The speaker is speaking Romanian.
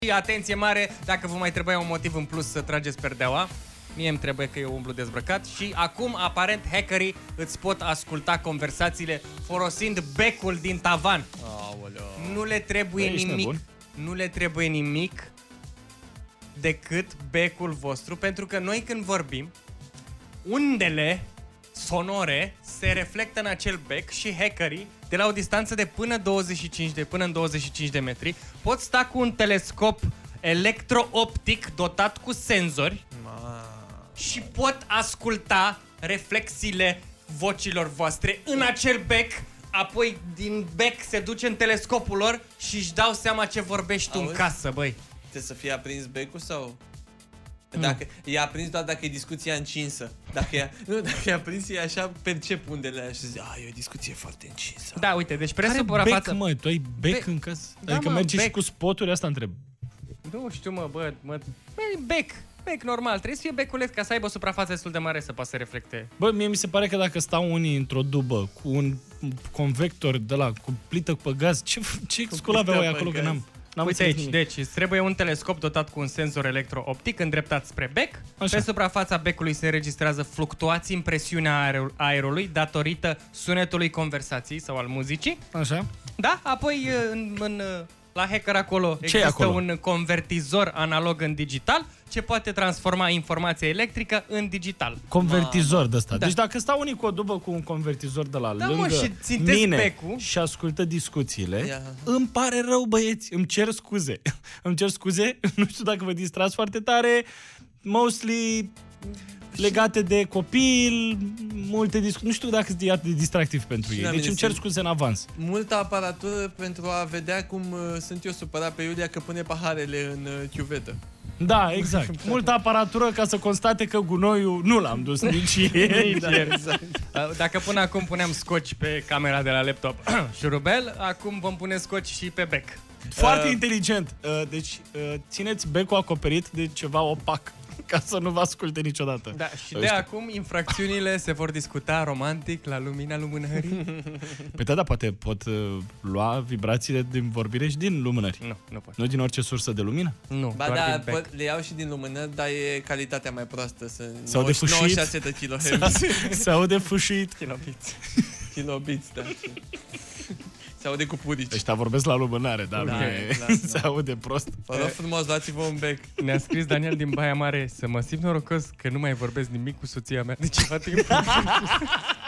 Și atenție mare, dacă vă mai trebuia un motiv în plus să trageți perdeaua, mie îmi trebuie că eu umblu dezbrăcat și acum, aparent, hackerii îți pot asculta conversațiile folosind becul din tavan. Aoleu. Nu le trebuie nimic, nu le trebuie nimic decât becul vostru, pentru că noi când vorbim, undele sonore se reflectă în acel bec și hackerii, de la o distanță de până în 25 de metri, pot sta cu un telescop electro-optic dotat cu senzori și pot asculta reflexiile vocilor voastre în acel bec. Apoi din bec se duce în telescopul lor și își dau seama ce vorbești tu în casă, băi. Trebuie să fie aprins becul sau... Dacă e aprins doar dacă e discuția încinsă. Dacă e aprins, e așa, percep undele aia și zice, e o discuție foarte încinsă. Da, uite, deci Care bec, mă? Tu ai bec în casă? Da, Adică mă, mergi bec. și cu spoturi, asta întreb. Nu știu, bec normal. Trebuie să fie beculeț ca să aibă o suprafață destul de mare să poată să reflecte. Bă, mie mi se pare că dacă stau unii într-o dubă cu un convector de la cu plită pe gaz, ce scul aveau ei acolo, că n-am Uite aici, deci îți trebuie un telescop dotat cu un senzor electro-optic îndreptat spre bec. Așa. Pe suprafața becului se înregistrează fluctuații în presiunea aerului datorită sunetului conversației sau al muzicii. Așa. Da, apoi la hacker acolo Ce există acolo? un convertizor analog în digital ce poate transforma informația electrică în digital. Convertizor de ăsta. Da. Deci dacă stau unii cu o dubă cu un convertizor de la lângă și țintesc mine becul și ascultă discuțiile, îmi pare rău, băieți, îmi cer scuze. Îmi cer scuze, nu știu dacă vă distrați foarte tare, mostly legate de copil, multe discuții. Nu știu dacă e atât de distractiv pentru ei. Deci îmi cer scuze în avans. Multă aparatură pentru a vedea cum sunt eu supărat pe Iulia că pune paharele în chiuvetă. Da, exact. Multă aparatură ca să constate că gunoiul nu l-am dus nici ieri. Da, exact. Dacă până acum puneam scoci pe camera de la laptop șurubel, acum vom pune scoci și pe bec. Foarte inteligent. Deci țineți becul acoperit de ceva opac ca să nu vă asculte niciodată. Da, și de acum infracțiunile se vor discuta romantic la lumina lumânării. Păi da, poate pot lua vibrațiile din vorbire și din lumânări. Nu pot. Nu din orice sursă de lumină? Nu, ba doar da, din bec. le iau și din lumânări, dar e calitatea mai proastă. Sau de fâșit. 96 de kHz. Sau de fâșit. Kilobiți, da. Se aude cu purici. Ăștia vorbesc la lumânare, dar Da, se aude prost. Vă rog frumos, luați-vă un bec. Ne-a scris Daniel din Baia Mare să mă simt norocos că nu mai vorbesc nimic cu soția mea de ceva timp.